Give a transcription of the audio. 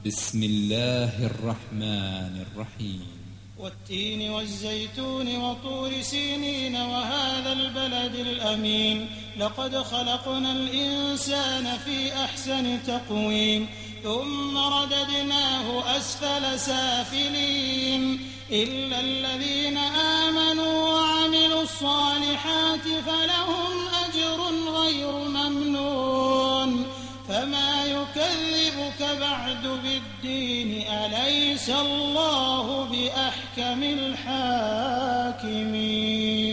بسم الله الرحمن الرحيم والتين والزيتون وطور سينين وهذا البلد الأمين لقد خلقنا الإنسان في أحسن تقويم ثم رددناه أسفل سافلين إلا الذين آمنوا وعملوا الصالحات فلهم أجر غير ممنون فما يكذبك بعد بالدين أليس الله بأحكم الحاكمين